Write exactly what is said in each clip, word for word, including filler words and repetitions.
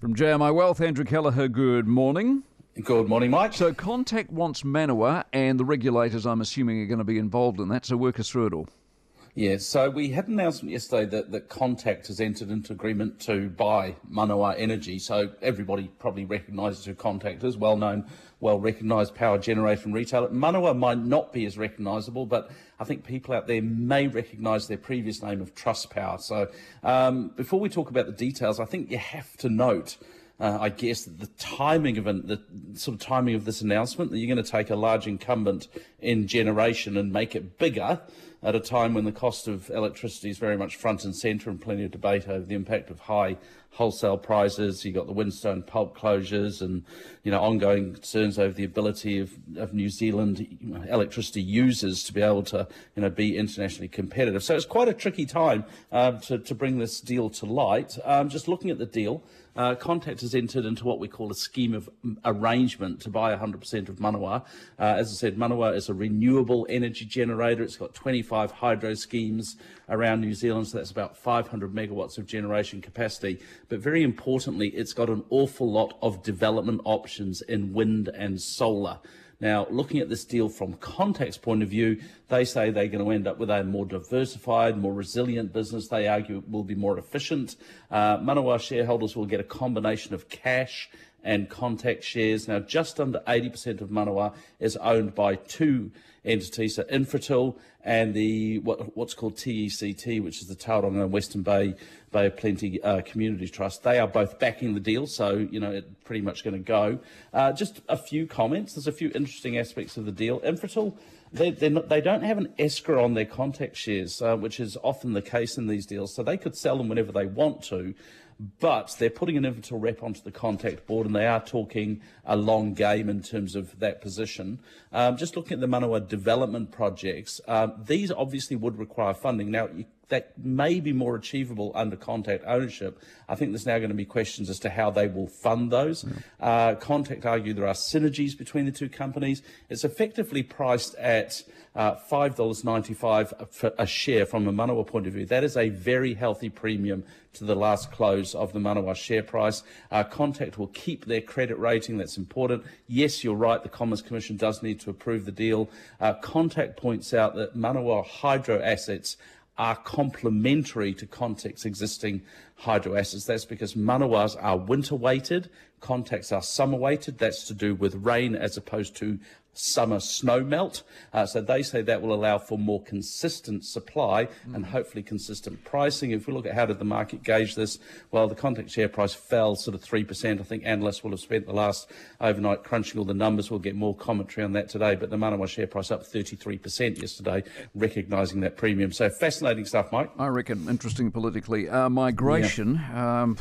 From J M I Wealth, Andrew Kelleher, good morning. Good morning, Mike. So Contact wants Manawa, and the regulators, I'm assuming, are going to be involved in that, so work us through it all. Yeah, so we had an announcement yesterday that, that Contact has entered into agreement to buy Manawa Energy. So everybody probably recognises who Contact is, well-known, well-recognised power generation retailer. Manawa might not be as recognisable, but I think people out there may recognise their previous name of Trustpower. So um, before we talk about the details, I think you have to note Uh, I guess the timing of an, the sort of timing of this announcement, that you're going to take a large incumbent in generation and make it bigger at a time when the cost of electricity is very much front and centre, and plenty of debate over the impact of high wholesale prices. You've got the Winstone pulp closures and, you know, ongoing concerns over the ability of, of New Zealand electricity users to be able to, you know, be internationally competitive. So it's quite a tricky time uh, to, to bring this deal to light. Um, just looking at the deal, Uh, Contact has entered into what we call a scheme of arrangement to buy one hundred percent of Manawa. Uh, as I said, Manawa is a renewable energy generator. It's got twenty-five hydro schemes around New Zealand, so that's about five hundred megawatts of generation capacity. But very importantly, it's got an awful lot of development options in wind and solar. Now, looking at this deal from Contact's point of view, they say they're going to end up with a more diversified, more resilient business. They argue it will be more efficient. Uh, Manawa shareholders will get a combination of cash and Contact shares. Now, just under eighty percent of Manawa is owned by two entities, so Infratil and the what, what's called T E C T, which is the Tauranga and Western Bay Bay of Plenty uh, Community Trust. They are both backing the deal, so you know it's pretty much going to go. Uh, just a few comments. There's a few interesting aspects of the deal. Infratil, they not, they don't have an escrow on their Contact shares, uh, which is often the case in these deals. So they could sell them whenever they want to. But they're putting an Infratil rep onto the Contact board, and they are talking a long game in terms of that position. Um, just looking at the Manawa development projects, um, these obviously would require funding. Now, you, that may be more achievable under Contact ownership. I think there's now going to be questions as to how they will fund those. Yeah. Uh, Contact argue there are synergies between the two companies. It's effectively priced at uh, five dollars ninety-five for a share from a Manawa point of view. That is a very healthy premium to the last close of the Manawa share price. Uh, Contact will keep their credit rating. That's important. Yes, you're right, the Commerce Commission does need to approve the deal. Uh, Contact points out that Manawa hydro assets are complementary to Contact's existing hydro assets. That's because Manawas are winter-weighted, Contacts are summer-weighted. That's to do with rain as opposed to summer snow melt. Uh, so they say that will allow for more consistent supply mm. and hopefully consistent pricing. If we look at how did the market gauge this, well, the Contact share price fell sort of three percent. I think analysts will have spent the last overnight crunching all the numbers. We'll get more commentary on that today. But the Manawa share price up thirty-three percent yesterday, recognising that premium. So fascinating stuff, Mike. I reckon interesting politically. Uh, migration, yeah. um,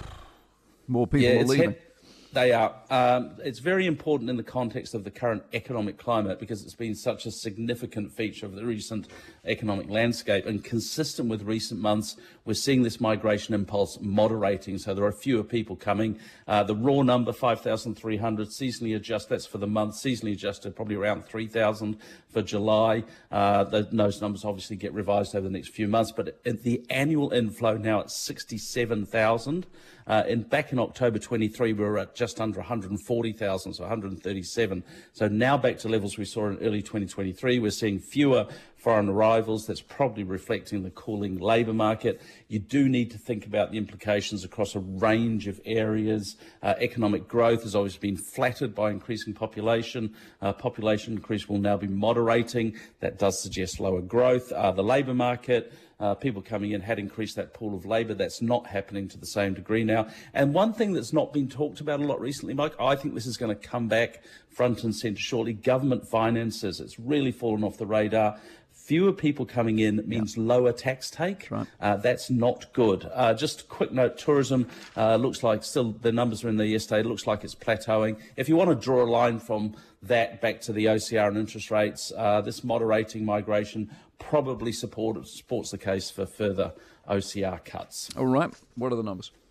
more people yeah, are leaving. Had- They are. Um, it's very important in the context of the current economic climate, because it's been such a significant feature of the recent economic landscape, and consistent with recent months, we're seeing this migration impulse moderating. So there are fewer people coming. Uh, the raw number, five thousand three hundred, seasonally adjusted, that's for the month, seasonally adjusted, probably around three thousand for July. Uh, the, those numbers obviously get revised over the next few months, but the annual inflow now at sixty-seven thousand. Uh, and back in October twenty-three, we were at just under one hundred forty thousand, so one hundred thirty-seven. So now back to levels we saw in early twenty twenty-three. We're seeing fewer foreign arrivals. That's probably reflecting the cooling labour market. You do need to think about the implications across a range of areas. Uh, economic growth has obviously been flattered by increasing population. Uh, population increase will now be moderating. That does suggest lower growth. Uh, the labour market, Uh, people coming in had increased that pool of labour. That's not happening to the same degree now. And one thing that's not been talked about a lot recently, Mike, I think this is going to come back front and centre shortly. Government finances, it's really fallen off the radar. Fewer people coming in means yeah. lower tax take. That's right. Uh, that's not good. Uh, just a quick note, tourism uh, looks like still, the numbers are in there yesterday, it looks like it's plateauing. If you want to draw a line from that back to the O C R and interest rates, uh, this moderating migration probably support, supports the case for further O C R cuts. All right. What are the numbers?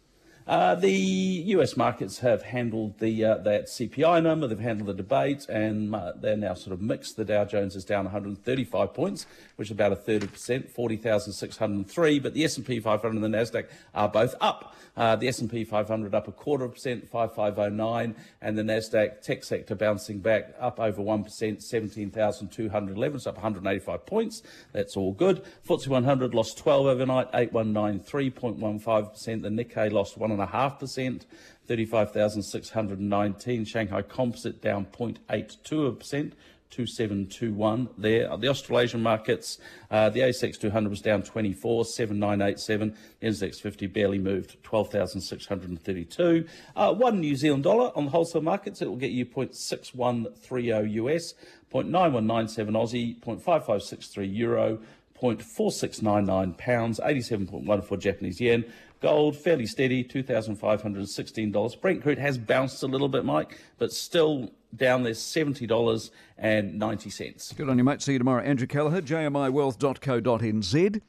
Uh, the U S markets have handled the uh, that C P I number, they've handled the debate, and uh, they're now sort of mixed. The Dow Jones is down one hundred thirty-five points, which is about a third of a percent, forty thousand six hundred three, but the S and P five hundred and the Nasdaq are both up. Uh, the S and P five hundred up a quarter of a percent, five thousand five hundred nine, and the Nasdaq tech sector bouncing back up over one percent, seventeen thousand two hundred eleven, so up one hundred eighty-five points. That's all good. F T S E one hundred lost twelve overnight, eight thousand one hundred ninety-three point one five percent. The Nikkei lost one point five percent, thirty-five thousand six hundred nineteen. Shanghai Composite down zero point eight two percent. two seven two one there. The Australasian markets, uh, the A S X two hundred was down twenty-four, seven nine eight seven. The N Z X fifty barely moved, twelve thousand six hundred thirty-two. Uh, one New Zealand dollar on the wholesale markets, it will get you zero point six one three zero U S, zero point nine one nine seven Aussie, zero point five five six three Euro, zero point four six nine nine pounds, eighty-seven point one four Japanese yen. Gold, fairly steady, two thousand five hundred sixteen dollars. Brent crude has bounced a little bit, Mike, but still down there, seventy dollars and ninety cents. Good on you, mate. See you tomorrow. Andrew Callagher, J M I wealth dot co dot n z.